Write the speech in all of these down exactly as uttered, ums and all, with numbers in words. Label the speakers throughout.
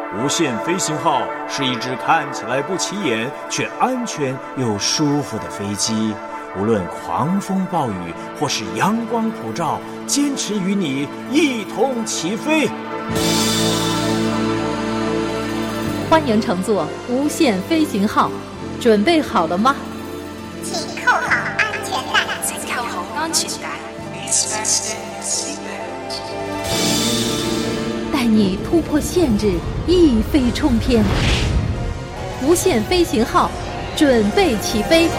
Speaker 1: 无限飞行号是一只看起来不起眼却安全又舒服的飞机，无论狂风暴雨或是阳光普照，坚持与你一同起飞。
Speaker 2: 欢迎乘坐无限飞行号，准备好了吗？
Speaker 3: 请扣好安全带。
Speaker 4: 请扣好安全带。
Speaker 2: 带你突破限制，一飞冲天。无限飞行号，准备起飞。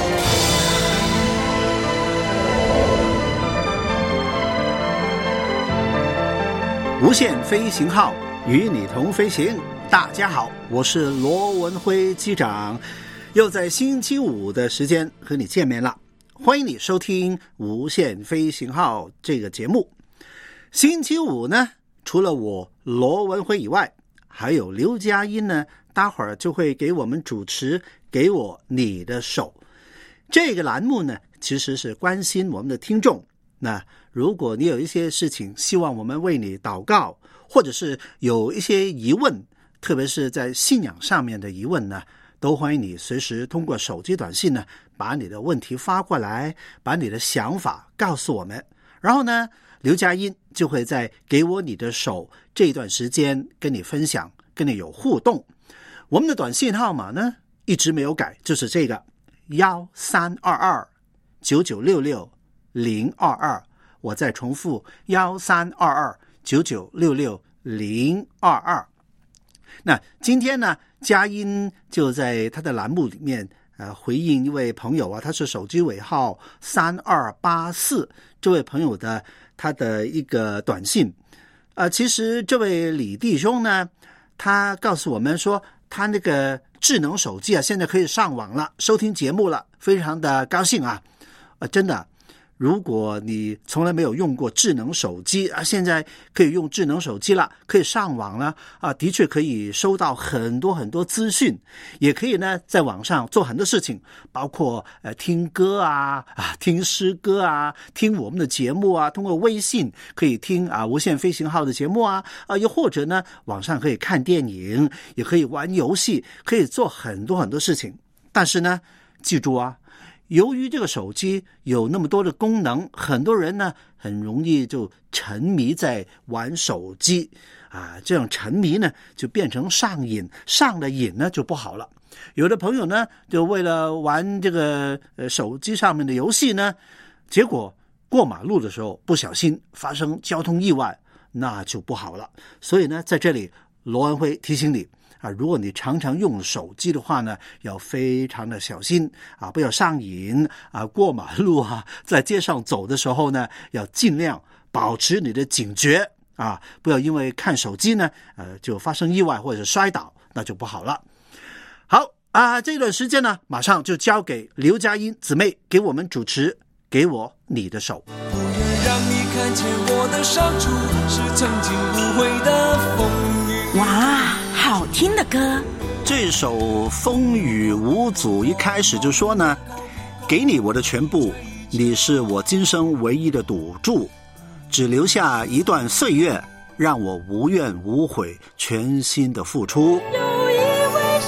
Speaker 5: 无限飞行号与你同飞行。大家好，我是罗文辉机长，又在星期五的时间和你见面了。欢迎你收听无限飞行号这个节目。星期五呢，除了我罗文辉以外，还有刘佳音呢，待会儿就会给我们主持给我你的手。这个栏目呢，其实是关心我们的听众。那如果你有一些事情希望我们为你祷告，或者是有一些疑问，特别是在信仰上面的疑问呢，都欢迎你随时通过手机短信呢，把你的问题发过来，把你的想法告诉我们。然后呢，刘佳音就会在给我你的手这一段时间跟你分享，跟你有互动。我们的短信号码呢一直没有改，就是这个一三二二九九六六零二二。我再重复一三二二九九六六零二二。那今天呢，佳音就在他的栏目里面呃，回应一位朋友啊，他是手机尾号三二八四，这位朋友的他的一个短信。呃，其实这位李弟兄呢，他告诉我们说，他那个智能手机啊，现在可以上网了，收听节目了，非常的高兴啊。呃，真的。如果你从来没有用过智能手机啊，现在可以用智能手机了，可以上网了啊，的确可以收到很多很多资讯，也可以呢在网上做很多事情，包括呃听歌啊啊听诗歌啊，听我们的节目啊，通过微信可以听啊无限飞行号的节目啊啊，又或者呢网上可以看电影，也可以玩游戏，可以做很多很多事情。但是呢，记住啊。由于这个手机有那么多的功能，很多人呢很容易就沉迷在玩手机啊，这样沉迷呢就变成上瘾，上了瘾呢就不好了。有的朋友呢就为了玩这个呃手机上面的游戏呢，结果过马路的时候不小心发生交通意外，那就不好了。所以呢，在这里罗安辉提醒你啊，如果你常常用手机的话呢，要非常的小心啊，不要上瘾啊。过马路啊，在街上走的时候呢，要尽量保持你的警觉啊，不要因为看手机呢，呃，就发生意外或者摔倒，那就不好了。好啊，这段时间呢，马上就交给刘佳音姊妹给我们主持，给我你的手。
Speaker 6: 不愿让你看见我的伤处，是曾经无悔的风雨。
Speaker 7: 哇！好听的歌，
Speaker 5: 这首风雨无阻一开始就说呢，给你我的全部，你是我今生唯一的赌注，只留下一段岁月，让我无怨无悔，全心的付出。
Speaker 7: 有一位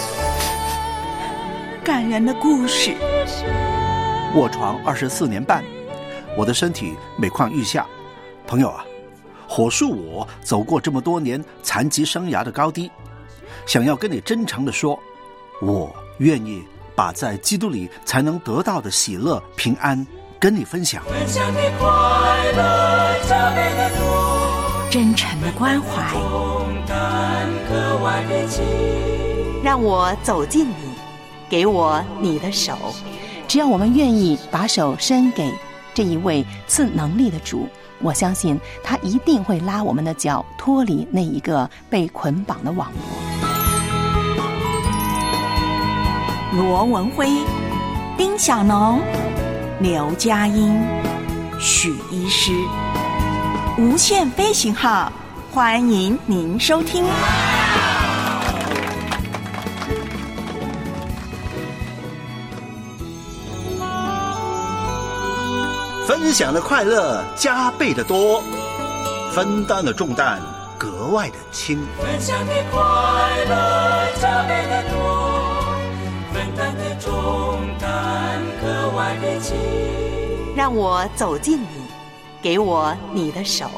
Speaker 7: 感人的故事。
Speaker 5: 卧床二十四年半，我的身体每况愈下。朋友啊，火速我走过这么多年残疾生涯的高低，想要跟你真诚地说，我愿意把在基督里才能得到的喜乐平安跟你分享。
Speaker 6: 分享的快乐，加倍的多，
Speaker 7: 真诚的关怀，
Speaker 6: 同担格外的情，
Speaker 7: 让我走近你，给我你的手。只要我们愿意把手伸给这一位赐能力的主，我相信他一定会拉我们的脚脱离那一个被捆绑的网络。罗文辉、丁小农、刘佳音、许医师，无限飞行号，欢迎您收听。
Speaker 5: 分享的快乐加倍的多，分担的重担格外的亲。
Speaker 6: 分享的快乐加倍的多，分担的重担格外的轻。
Speaker 7: 让我走近你，给我你的手。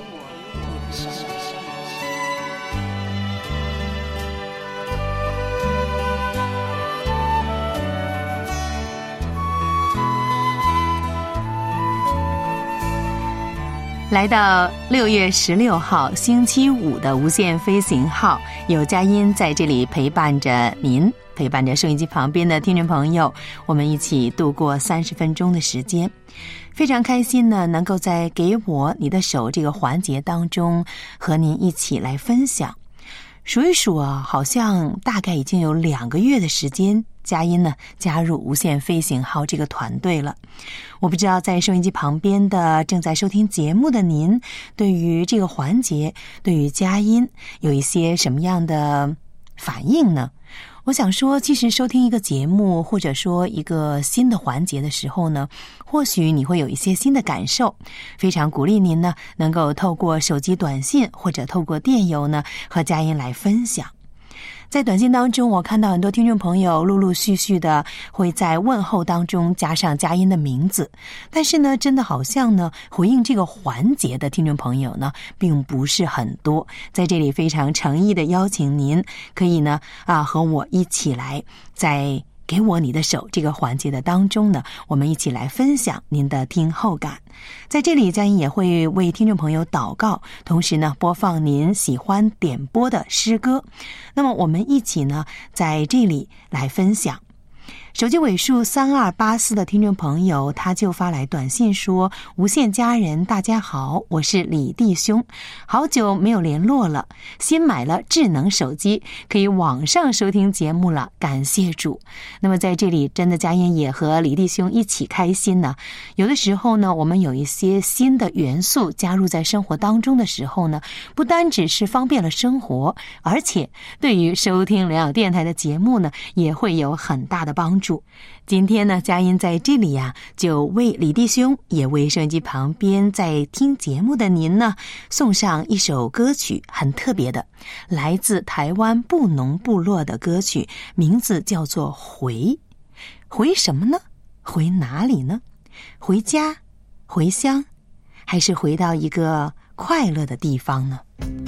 Speaker 7: 来到六月十六号星期五的无限飞行号，有佳音在这里陪伴着您，陪伴着收音机旁边的听众朋友，我们一起度过三十分钟的时间。非常开心呢，能够在给我你的手这个环节当中和您一起来分享。数一数啊，好像大概已经有两个月的时间，佳音呢加入无限飞行号这个团队了。我不知道在收音机旁边的正在收听节目的您，对于这个环节，对于佳音有一些什么样的反应呢？我想说，其实收听一个节目或者说一个新的环节的时候呢，或许你会有一些新的感受，非常鼓励您呢能够透过手机短信或者透过电邮呢和佳音来分享。在短信当中，我看到很多听众朋友陆陆续续的会在问候当中加上佳音的名字，但是呢，真的好像呢，回应这个环节的听众朋友呢，并不是很多。在这里非常诚意的邀请您，可以呢啊和我一起来在给我你的手这个环节的当中呢，我们一起来分享您的听后感。在这里，佳音也会为听众朋友祷告，同时呢播放您喜欢点播的诗歌。那么我们一起呢在这里来分享。手机尾数三二八四的听众朋友，他就发来短信说：无限家人大家好，我是李弟兄，好久没有联络了，新买了智能手机，可以网上收听节目了，感谢主。那么在这里，真的佳音也和李弟兄一起开心呢。有的时候呢，我们有一些新的元素加入在生活当中的时候呢，不单只是方便了生活，而且对于收听良友电台的节目呢，也会有很大的帮助。今天呢，佳音在这里呀、啊，就为李弟兄，也为收音机旁边在听节目的您呢，送上一首歌曲，很特别的，来自台湾布农部落的歌曲，名字叫做《回》。回什么呢？回哪里呢？回家？回乡？还是回到一个快乐的地方呢？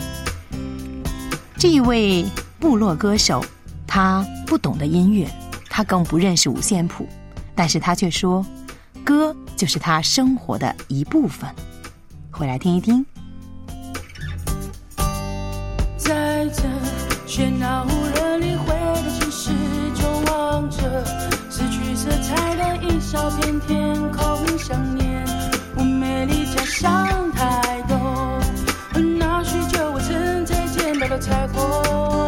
Speaker 7: 这一位部落歌手，他不懂得音乐，他更不认识五线谱，但是他却说，歌就是他生活的一部分。回来听一听。
Speaker 6: 在这喧闹人理会的城市中，望着失去色彩的一小片天空，想念我美丽家乡台东，那许久我曾才见到的彩虹。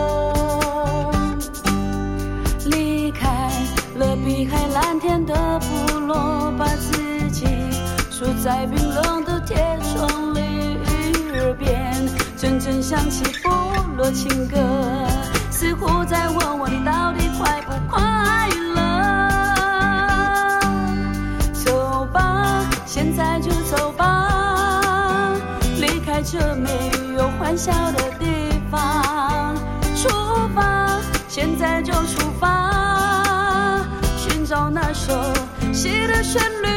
Speaker 6: 了碧海蓝天的部落，把自己锁在冰冷的铁窗里，耳边阵阵响起部落情歌，似乎在问我你到底快不快乐。走吧，现在就走吧，离开这没有欢笑的地方，出发，现在就出发，找那首诗的旋律。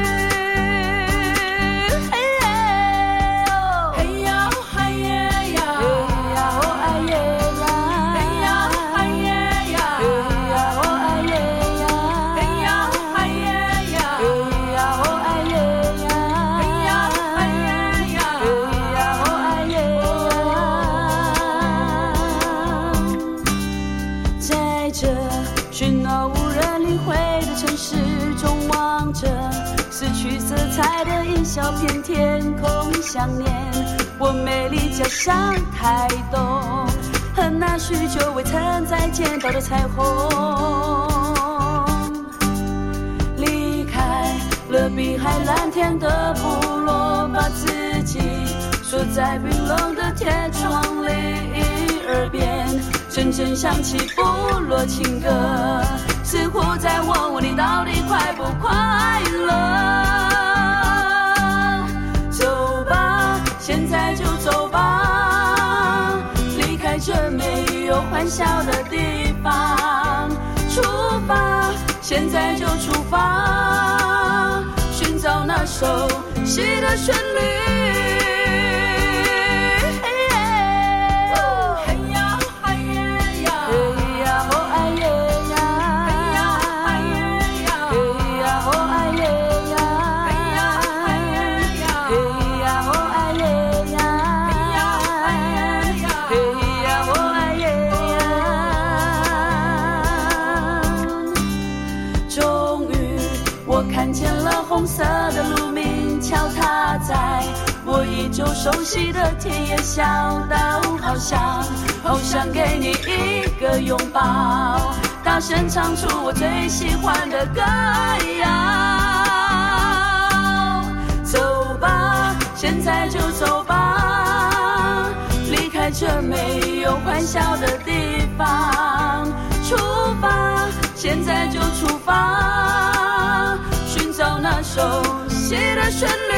Speaker 6: 在这喧闹无人理会的城市中，望着失去色彩的一小片天空，想念我美丽家乡台东，和那许久未曾再见到的彩虹。离开了碧海蓝天的部落，把自己锁在冰冷的铁窗里，耳边阵阵响起部落情歌，似乎在问我你到底快不快乐。走吧，现在就走吧， 欢笑的地方。出发，现在就出发，寻找那熟悉的旋律。红色的路鸣桥踏在我依旧熟悉的田野小道，好想好想给你一个拥抱，大声唱出我最喜欢的歌谣。走吧，现在就走吧，离开这没有欢笑的地方。出发，现在就出发，找那熟悉的旋律。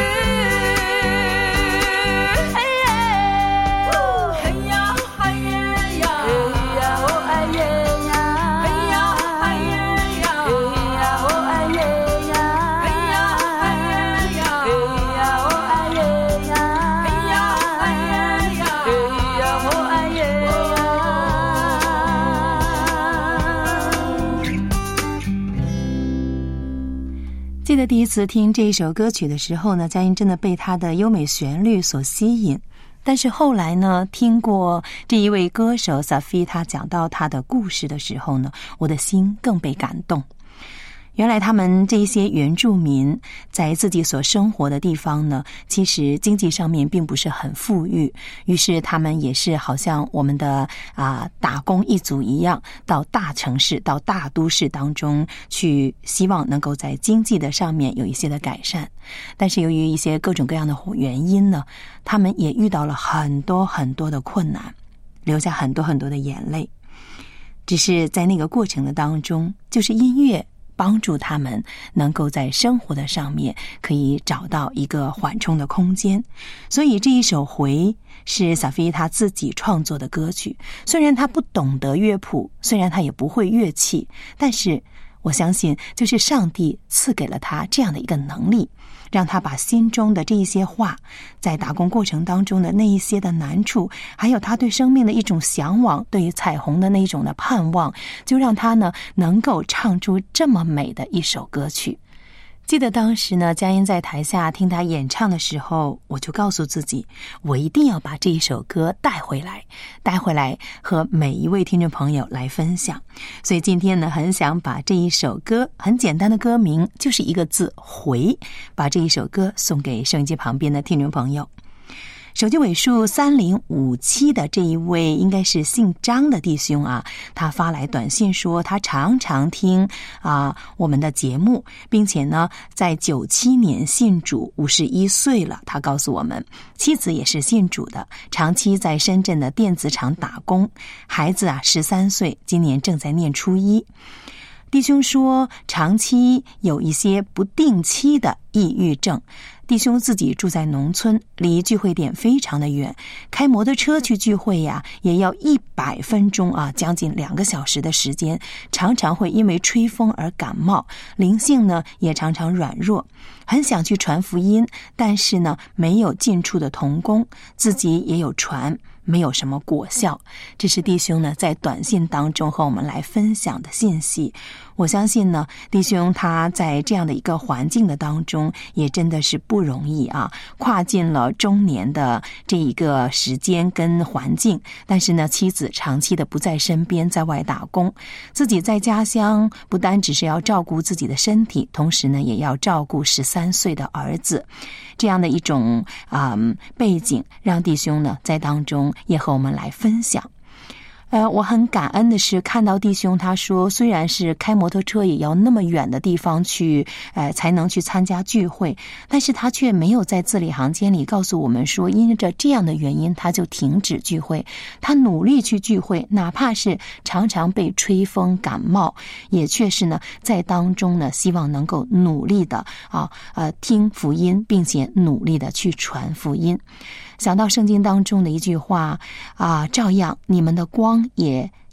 Speaker 7: 记得第一次听这一首歌曲的时候呢，佳音真的被它的优美旋律所吸引。但是后来呢，听过这一位歌手 Safi 他讲到他的故事的时候呢，我的心更被感动。原来他们这些原住民在自己所生活的地方呢，其实经济上面并不是很富裕，于是他们也是好像我们的啊打工一族一样，到大城市到大都市当中去，希望能够在经济的上面有一些的改善。但是由于一些各种各样的原因呢，他们也遇到了很多很多的困难，流下很多很多的眼泪。只是在那个过程的当中，就是音乐帮助他们能够在生活的上面可以找到一个缓冲的空间。所以这一首回是萨菲他自己创作的歌曲，虽然他不懂得乐谱，虽然他也不会乐器，但是我相信就是上帝赐给了他这样的一个能力，让他把心中的这一些话，在打工过程当中的那一些的难处，还有他对生命的一种向往，对于彩虹的那一种的盼望，就让他呢能够唱出这么美的一首歌曲。记得当时呢，佳音在台下听他演唱的时候，我就告诉自己，我一定要把这一首歌带回来，带回来和每一位听众朋友来分享。所以今天呢，很想把这一首歌，很简单的歌名，就是一个字，回，把这一首歌送给收音机旁边的听众朋友。手机尾数三零五七的这一位应该是姓张的弟兄啊，他发来短信说他常常听啊我们的节目，并且呢在九七年信主，五十一岁了。他告诉我们，妻子也是信主的，长期在深圳的电子厂打工，孩子啊十三岁，今年正在念初一。弟兄说长期有一些不定期的抑郁症，弟兄自己住在农村，离聚会点非常的远，开摩托车去聚会呀，也要一百分钟啊，将近两个小时的时间，常常会因为吹风而感冒，灵性呢也常常软弱，很想去传福音，但是呢没有近处的同工，自己也有传，没有什么果效。这是弟兄呢在短信当中和我们来分享的信息。我相信呢，弟兄他在这样的一个环境的当中，也真的是不容易啊，跨进了中年的这一个时间跟环境，但是呢，妻子长期的不在身边，在外打工，自己在家乡不单只是要照顾自己的身体，同时呢，也要照顾十三岁的儿子，这样的一种啊、嗯、背景，让弟兄呢在当中也和我们来分享。呃，我很感恩的是看到弟兄他说，虽然是开摩托车也要那么远的地方去，呃，才能去参加聚会，但是他却没有在字里行间里告诉我们说，因着这样的原因他就停止聚会，他努力去聚会，哪怕是常常被吹风感冒，也却是呢在当中呢希望能够努力的啊呃听福音，并且努力的去传福音。想到圣经当中的一句话啊，照样你们的光也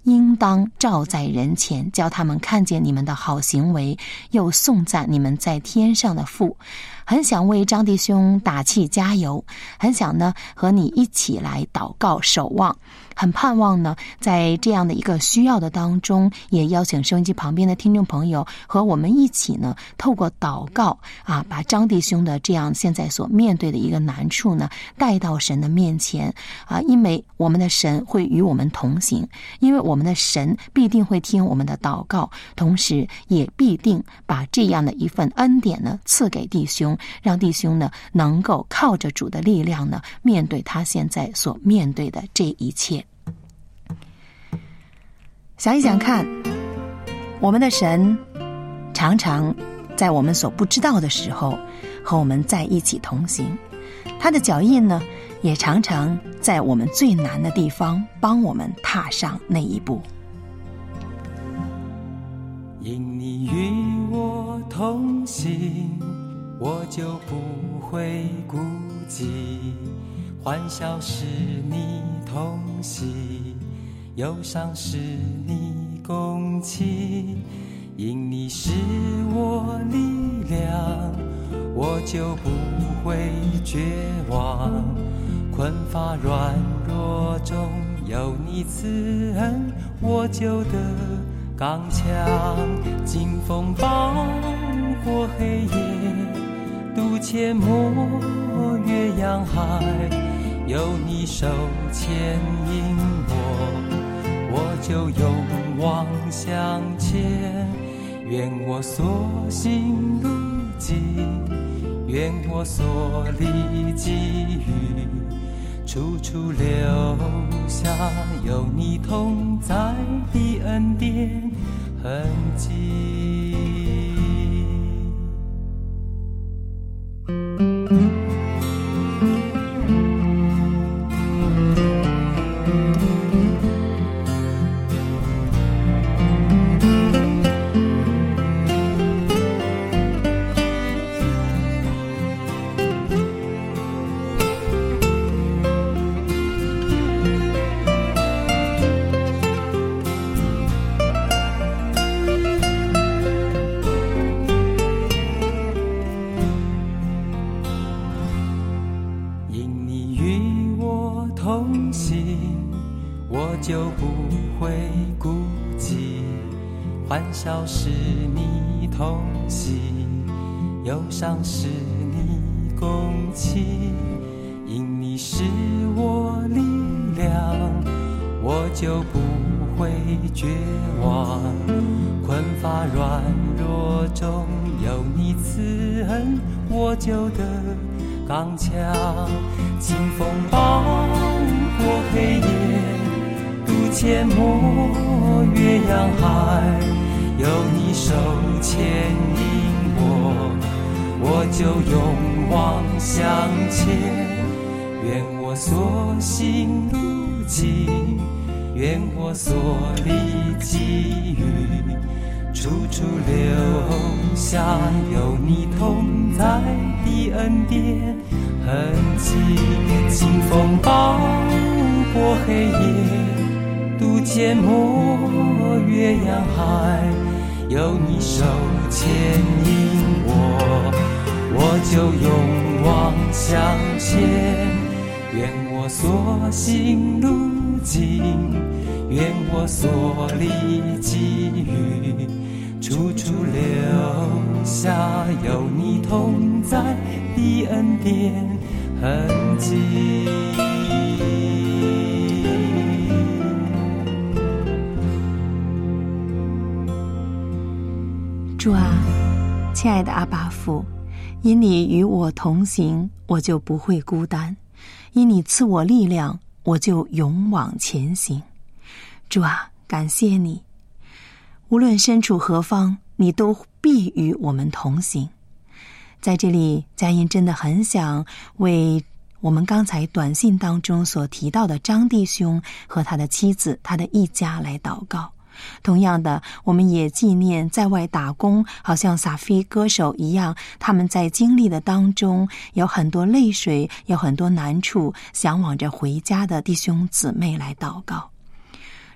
Speaker 7: 应当照在人前，叫他们看见你们的好行为，又颂赞你们在天上的父。很想为张弟兄打气加油，很想呢和你一起来祷告守望，很盼望呢在这样的一个需要的当中，也邀请收音机旁边的听众朋友和我们一起呢透过祷告啊，把张弟兄的这样现在所面对的一个难处呢带到神的面前啊，因为我们的神会与我们同行，因为我们的神必定会听我们的祷告，同时也必定把这样的一份恩典呢赐给弟兄，让弟兄呢能够靠着主的力量呢面对他现在所面对的这一切。想一想看，我们的神常常在我们所不知道的时候和我们在一起同行，他的脚印呢也常常在我们最难的地方帮我们踏上那一步。
Speaker 8: 因你与我同行，我就不会孤寂，欢笑是你同喜，忧伤是你共泣，因你是我力量，我就不会绝望，困乏软弱中有你慈恩，我就得刚强，经风暴过黑夜，渡阡陌越洋海，有你手牵引我，我就勇往向前。愿我所行路径，愿我所立给予，处处留下有你同在的恩典痕迹。就不会孤寂，欢笑是你同喜，忧伤是你共泣，因你是我力量，我就不会绝望，困乏软弱中有你慈恩，我就得刚强，经风暴过黑夜，渡阡陌越洋海，有你手牵引我，我就勇往向前。愿我所行路径，愿我所立给予，处处留下有你同在的恩典痕迹。经风暴过黑夜，渡阡陌越洋海，有你手牵引我，我就勇往向前。愿我所行路径，愿我所立给予，处处留下有你同在的恩典痕迹。
Speaker 7: 主啊，亲爱的阿爸父，因你与我同行，我就不会孤单，因你赐我力量，我就勇往前行。主啊，感谢你，无论身处何方，你都必与我们同行。在这里，佳音真的很想为我们刚才短信当中所提到的张弟兄和他的妻子，他的一家来祷告。同样的，我们也纪念在外打工，好像萨菲歌手一样，他们在经历的当中有很多泪水，有很多难处，向往着回家的弟兄姊妹来祷告。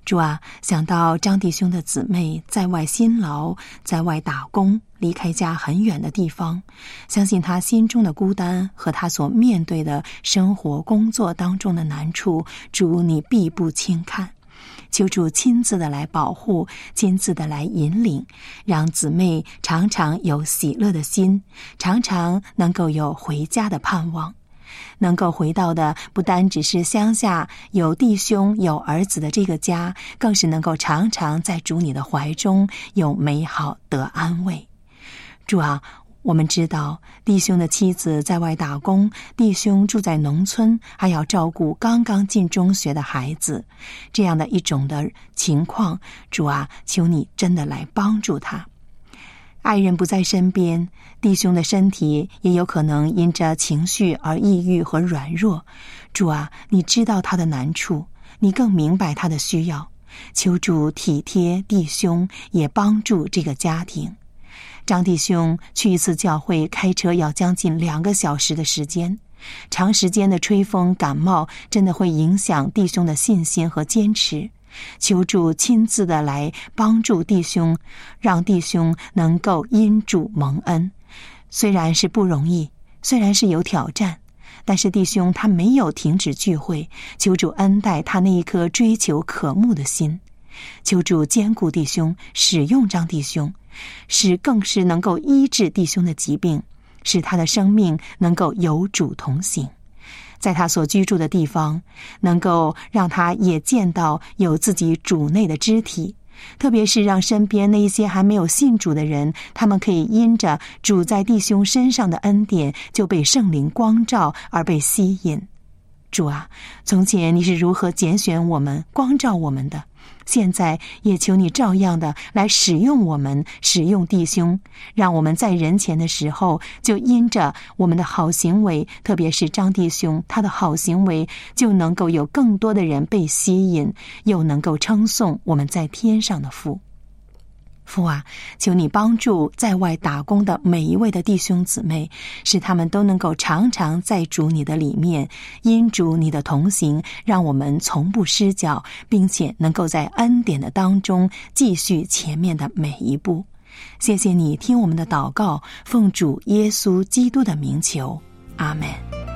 Speaker 7: 主啊，想到张弟兄的姊妹在外辛劳，在外打工，离开家很远的地方，相信他心中的孤单和他所面对的生活工作当中的难处，主你必不轻看。求主亲自的来保护，亲自的来引领，让姊妹常常有喜乐的心，常常能够有回家的盼望。能够回到的不单只是乡下有弟兄有儿子的这个家，更是能够常常在主你的怀中有美好得安慰。主啊，我们知道弟兄的妻子在外打工，弟兄住在农村，还要照顾刚刚进中学的孩子，这样的一种的情况，主啊，求你真的来帮助他。爱人不在身边，弟兄的身体也有可能因着情绪而抑郁和软弱。主啊，你知道他的难处，你更明白他的需要，求主体贴弟兄，也帮助这个家庭。张弟兄去一次教会开车要将近两个小时的时间，长时间的吹风感冒真的会影响弟兄的信心和坚持。求主亲自的来帮助弟兄，让弟兄能够因主蒙恩。虽然是不容易，虽然是有挑战，但是弟兄他没有停止聚会，求主恩待他那一颗追求渴慕的心。求主坚固弟兄，使用张弟兄，使更是能够医治弟兄的疾病，使他的生命能够有主同行。在他所居住的地方，能够让他也见到有自己主内的肢体，特别是让身边那一些还没有信主的人，他们可以因着主在弟兄身上的恩典，就被圣灵光照而被吸引。主啊，从前你是如何拣选我们，光照我们的，现在也求你照样的来使用我们，使用弟兄，让我们在人前的时候，就因着我们的好行为，特别是张弟兄他的好行为，就能够有更多的人被吸引，又能够称颂我们在天上的父。父啊，求你帮助在外打工的每一位的弟兄姊妹，使他们都能够常常在主你的里面，因主你的同行，让我们从不失脚，并且能够在恩典的当中继续前面的每一步。谢谢你听我们的祷告，奉主耶稣基督的名求，阿们。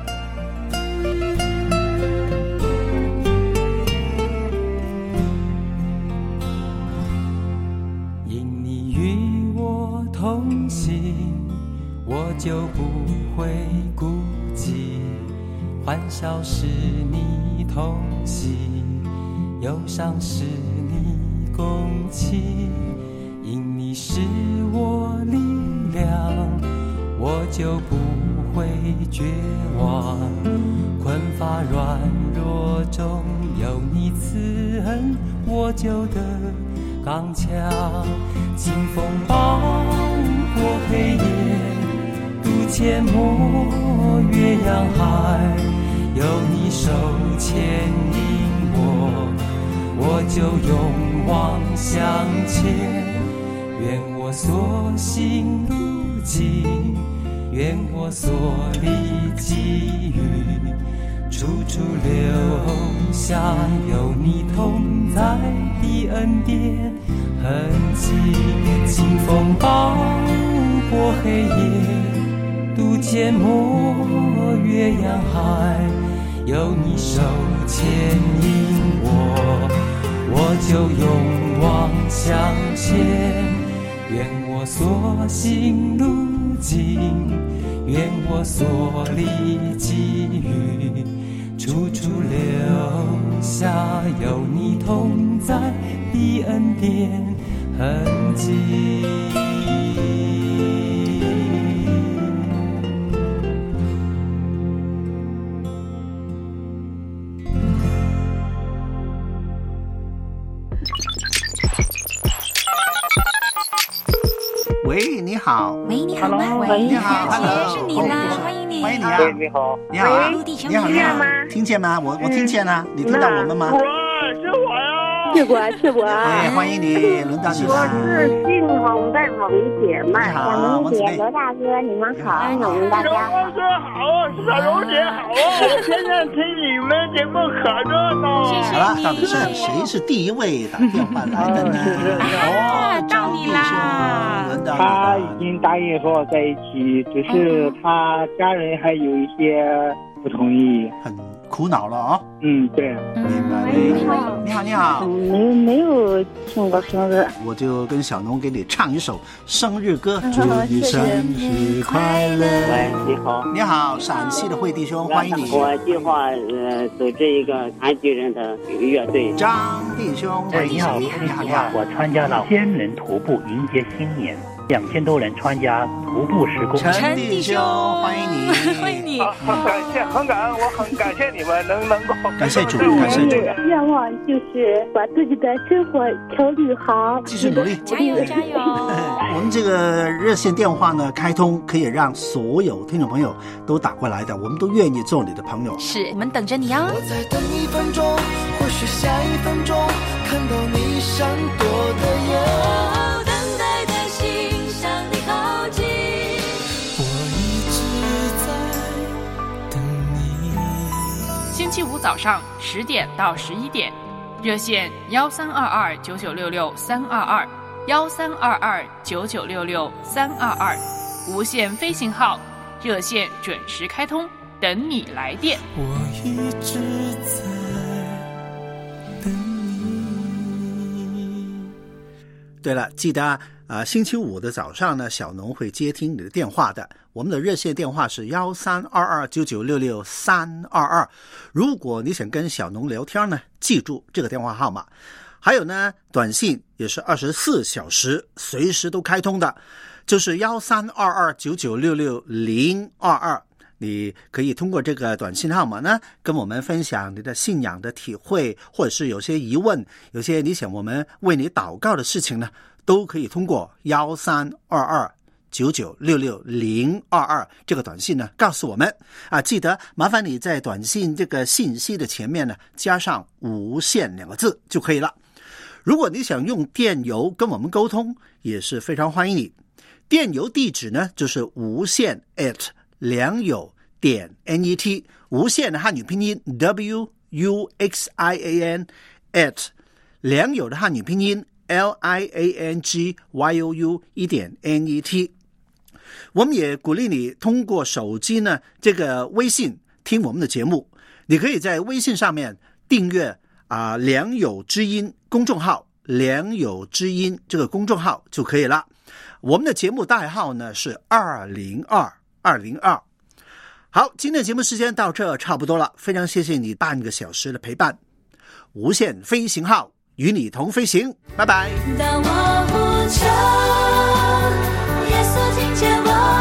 Speaker 8: 同行，我就不会孤寂，欢笑是你同喜，忧伤是你共泣，因你是我力量，我就不会绝望，困乏软弱中有你慈恩，我就得刚强。清风暴过黑夜，渡阡陌越洋海，有你手牵引我，我就勇往向前。愿我所行路径，愿我所历际遇，处处留下有你同在的恩典痕迹。清风暴过黑夜，渡阡陌越洋海，有你手牵引我，我就勇往向前。愿我所行路径，愿我所历际遇，处处留下有你同在的恩典痕迹。
Speaker 5: 喂，你好。
Speaker 9: 喂，你好吗？
Speaker 5: 喂，你好
Speaker 9: ，Hello， 是你啦，欢迎你。
Speaker 5: 欢迎你啊！
Speaker 10: 喂，你好，
Speaker 5: 你好，
Speaker 9: 陆弟兄，
Speaker 5: 你好，
Speaker 9: 听见吗？
Speaker 5: 听见吗？我我听见了，你听到我们吗？
Speaker 10: 哇，是我呀！ 吃过吃过。
Speaker 5: 哎，欢迎你，轮到你了。
Speaker 10: 我是信丰的王姐妹。
Speaker 3: 小龙姐、罗大哥，你们好，我们大家好。
Speaker 11: 哥好，小龙姐好啊！我天天听你们节目可热闹。
Speaker 5: 好了，到底是谁是第一位打电话来的呢？
Speaker 9: 哦，到你啦！
Speaker 5: 轮到你了。
Speaker 12: 他已经答应和我在一起，只是他家人还有一些不同意，
Speaker 5: 很苦恼了啊、哦。
Speaker 12: 嗯，对。
Speaker 5: 明白。
Speaker 10: 你好，
Speaker 5: 你好，你好。
Speaker 10: 没有没有听过生日，
Speaker 5: 我就跟小农给你唱一首生日歌，祝你生日快乐。
Speaker 13: 喂，你好。
Speaker 5: 你好，陕西的惠弟兄，欢迎你。
Speaker 13: 我计划呃组织一个残疾人的乐队。
Speaker 5: 张弟兄，
Speaker 14: 哎，你好，你好，你好。我参加了千人徒步迎接新年。两千多人参加徒步十公里。
Speaker 5: 陈弟兄，欢迎你，
Speaker 9: 欢迎你！
Speaker 11: 很感谢，很感恩，我很感谢你们能能够
Speaker 5: 感谢主，感谢主。
Speaker 10: 愿望就是把自己的生活调理好，
Speaker 5: 继续努力，
Speaker 9: 加油加油！
Speaker 5: 我们这个热线电话呢开通，可以让所有听众朋友都打过来的，我们都愿意做你的朋友。
Speaker 9: 是，我们等着你啊！
Speaker 15: 我再等一分钟，或许下一分钟看到你闪躲的眼。
Speaker 4: 星期五早上十点到十一点，热线幺三二二九九六六三二二幺三二二九九六六三二二，无线飞行号，热线准时开通，等你来电。
Speaker 15: 我一直在等你。
Speaker 5: 对了，记得啊、呃，星期五的早上呢，小农会接听你的电话的。我们的热线电话是幺三二二九九六六三二二。如果你想跟小农聊天呢，记住这个电话号码。还有呢，短信也是二十四小时随时都开通的，就是幺三二二九九六六零二二。你可以通过这个短信号码呢，跟我们分享你的信仰的体会，或者是有些疑问，有些你想我们为你祷告的事情呢，都可以通过幺三二二九九六六零二二这个短信呢告诉我们啊。记得麻烦你在短信这个信息的前面呢加上无线两个字就可以了。如果你想用电邮跟我们沟通，也是非常欢迎你。电邮地址呢就是无线 at 良友点 net， 无线的汉语拼音 W U X I A N at 良友的汉语拼音 L I A N G Y O U 一点 N E T。 我们也鼓励你通过手机呢这个微信听我们的节目，你可以在微信上面订阅啊良友之音公众号，良友之音这个公众号就可以了。我们的节目代号呢是二零二二零二。好，今天的节目时间到这差不多了，非常谢谢你半个小时的陪伴。无限飞行号与你同飞行，拜拜。
Speaker 6: 当我呼求，耶稣听见我